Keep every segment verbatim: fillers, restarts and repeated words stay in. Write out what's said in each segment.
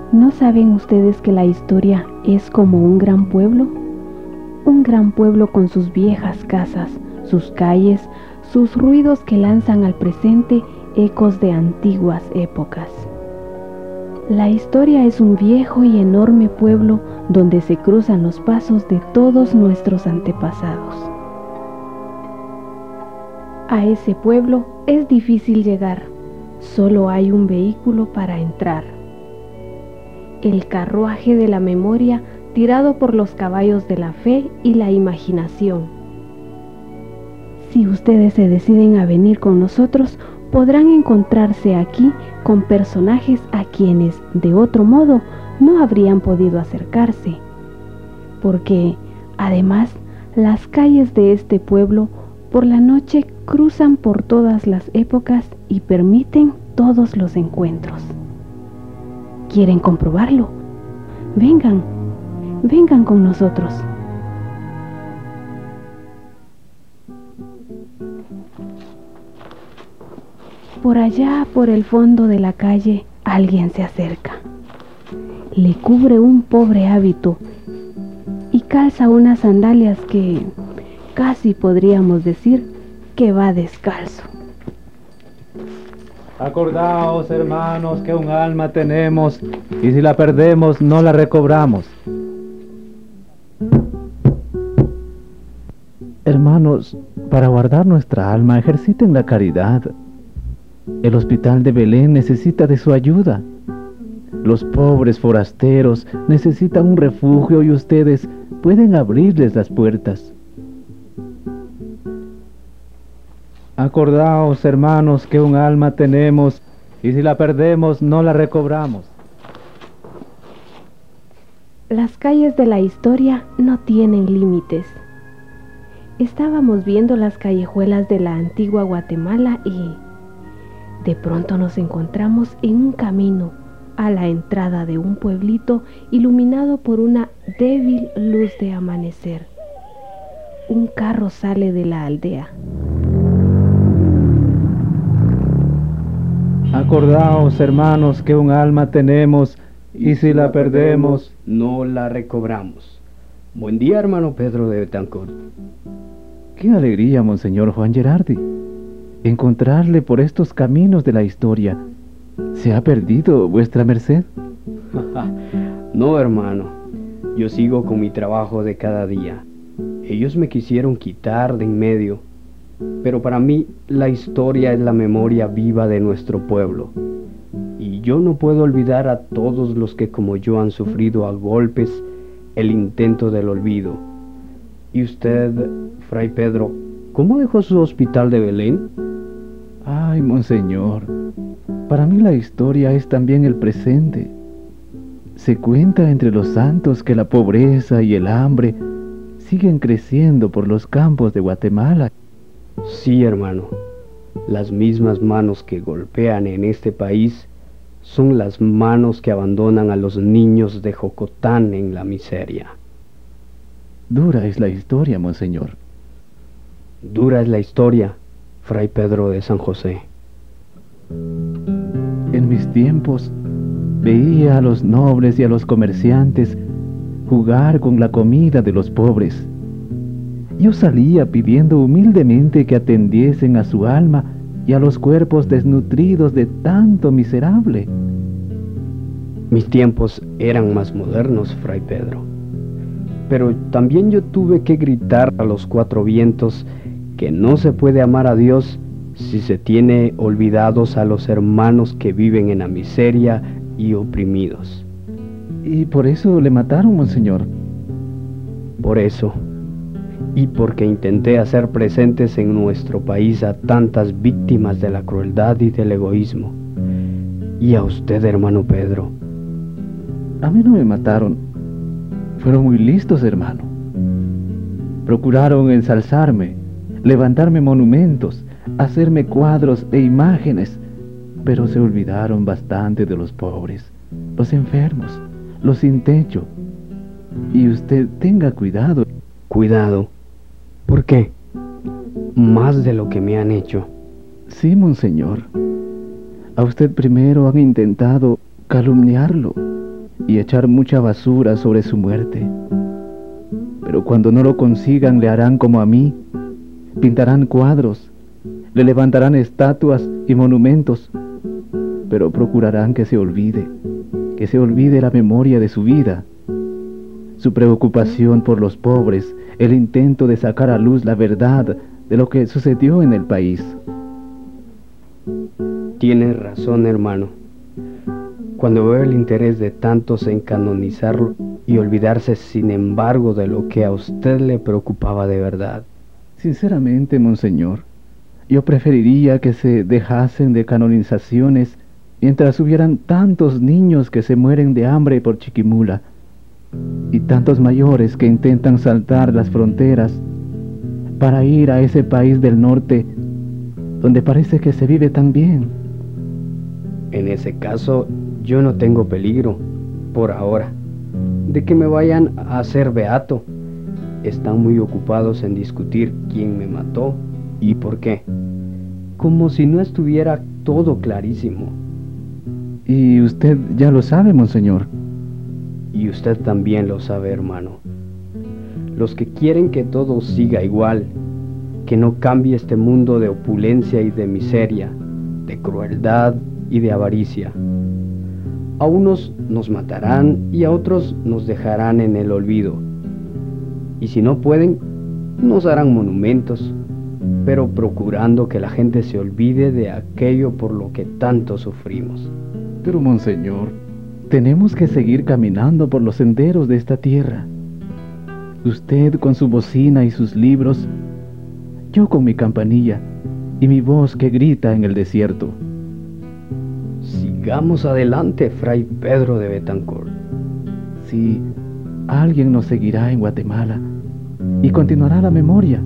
¿No saben ustedes que la historia es como un gran pueblo? Un gran pueblo con sus viejas casas, sus calles, sus ruidos que lanzan al presente ecos de antiguas épocas. La historia es un viejo y enorme pueblo donde se cruzan los pasos de todos nuestros antepasados. A ese pueblo es difícil llegar, solo hay un vehículo para entrar. El carruaje de la memoria tirado por los caballos de la fe y la imaginación. Si ustedes se deciden a venir con nosotros, podrán encontrarse aquí con personajes a quienes, de otro modo, no habrían podido acercarse. Porque, además, las calles de este pueblo por la noche cruzan por todas las épocas y permiten todos los encuentros. ¿Quieren comprobarlo? Vengan, vengan con nosotros. Por allá, por el fondo de la calle, alguien se acerca. Le cubre un pobre hábito y calza unas sandalias que casi podríamos decir que va descalzo. Acordaos, hermanos, que un alma tenemos y si la perdemos no la recobramos. Hermanos, para guardar nuestra alma, ejerciten la caridad. El hospital de Belén necesita de su ayuda. Los pobres forasteros necesitan un refugio y ustedes pueden abrirles las puertas. Acordaos, hermanos, que un alma tenemos y si la perdemos no la recobramos. Las calles de la historia no tienen límites. Estábamos viendo las callejuelas de la antigua Guatemala y de pronto nos encontramos en un camino a la entrada de un pueblito iluminado por una débil luz de amanecer. Un carro sale de la aldea. Acordaos, hermanos, que un alma tenemos y si la perdemos no la recobramos. Buen día, hermano Pedro de Betancourt. Qué alegría, monseñor Juan Gerardi, encontrarle por estos caminos de la historia. ¿Se ha perdido vuestra merced? No, hermano, yo sigo con mi trabajo de cada día. Ellos me quisieron quitar de en medio, pero para mí la historia es la memoria viva de nuestro pueblo. Y yo no puedo olvidar a todos los que como yo han sufrido a golpes el intento del olvido. ¿Y usted, Fray Pedro, cómo dejó su hospital de Belén? Ay, monseñor, para mí la historia es también el presente. Se cuenta entre los santos que la pobreza y el hambre siguen creciendo por los campos de Guatemala. Sí, hermano, las mismas manos que golpean en este país son las manos que abandonan a los niños de Jocotán en la miseria. Dura es la historia, monseñor. Dura es la historia, Fray Pedro de San José. En mis tiempos veía a los nobles y a los comerciantes jugar con la comida de los pobres. Yo salía pidiendo humildemente que atendiesen a su alma y a los cuerpos desnutridos de tanto miserable. Mis tiempos eran más modernos, Fray Pedro. Pero también yo tuve que gritar a los cuatro vientos que no se puede amar a Dios si se tiene olvidados a los hermanos que viven en la miseria y oprimidos. ¿Y por eso le mataron, monseñor? Por eso, y porque intenté hacer presentes en nuestro país a tantas víctimas de la crueldad y del egoísmo. Y a usted, hermano Pedro. A mí no me mataron. Fueron muy listos, hermano. Procuraron ensalzarme, levantarme monumentos, hacerme cuadros e imágenes, pero se olvidaron bastante de los pobres, los enfermos, los sin techo. Y usted tenga cuidado. Cuidado. ¿Por qué? Más de lo que me han hecho. Sí, monseñor. A usted primero han intentado calumniarlo, y echar mucha basura sobre su muerte. Pero cuando no lo consigan, le harán como a mí, pintarán cuadros, le levantarán estatuas y monumentos, pero procurarán que se olvide, que se olvide la memoria de su vida, su preocupación por los pobres, el intento de sacar a luz la verdad de lo que sucedió en el país. Tienes razón, hermano. Cuando veo el interés de tantos en canonizarlo y olvidarse, sin embargo, de lo que a usted le preocupaba de verdad. Sinceramente, monseñor, yo preferiría que se dejasen de canonizaciones mientras hubieran tantos niños que se mueren de hambre por Chiquimula y tantos mayores que intentan saltar las fronteras para ir a ese país del norte donde parece que se vive tan bien. En ese caso, yo no tengo peligro, por ahora, de que me vayan a hacer beato. Están muy ocupados en discutir quién me mató y por qué, como si no estuviera todo clarísimo. Y usted ya lo sabe, monseñor. Y usted también lo sabe, hermano. Los que quieren que todo siga igual, que no cambie este mundo de opulencia y de miseria, de crueldad y de avaricia. A unos nos matarán y a otros nos dejarán en el olvido. Y si no pueden, nos harán monumentos, pero procurando que la gente se olvide de aquello por lo que tanto sufrimos. Pero, monseñor, tenemos que seguir caminando por los senderos de esta tierra. Usted con su bocina y sus libros, yo con mi campanilla y mi voz que grita en el desierto. Sigamos adelante, Fray Pedro de Betancourt. Sí, alguien nos seguirá en Guatemala y continuará la memoria.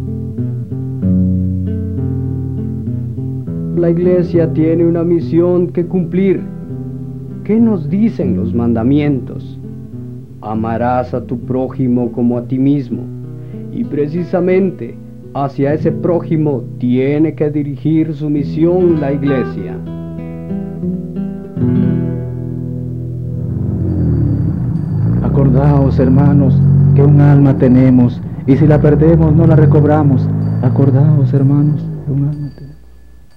La Iglesia tiene una misión que cumplir. ¿Qué nos dicen los mandamientos? Amarás a tu prójimo como a ti mismo. Y precisamente hacia ese prójimo tiene que dirigir su misión la Iglesia. Acordaos, hermanos, que un alma tenemos, y si la perdemos no la recobramos. Acordaos, hermanos, que un alma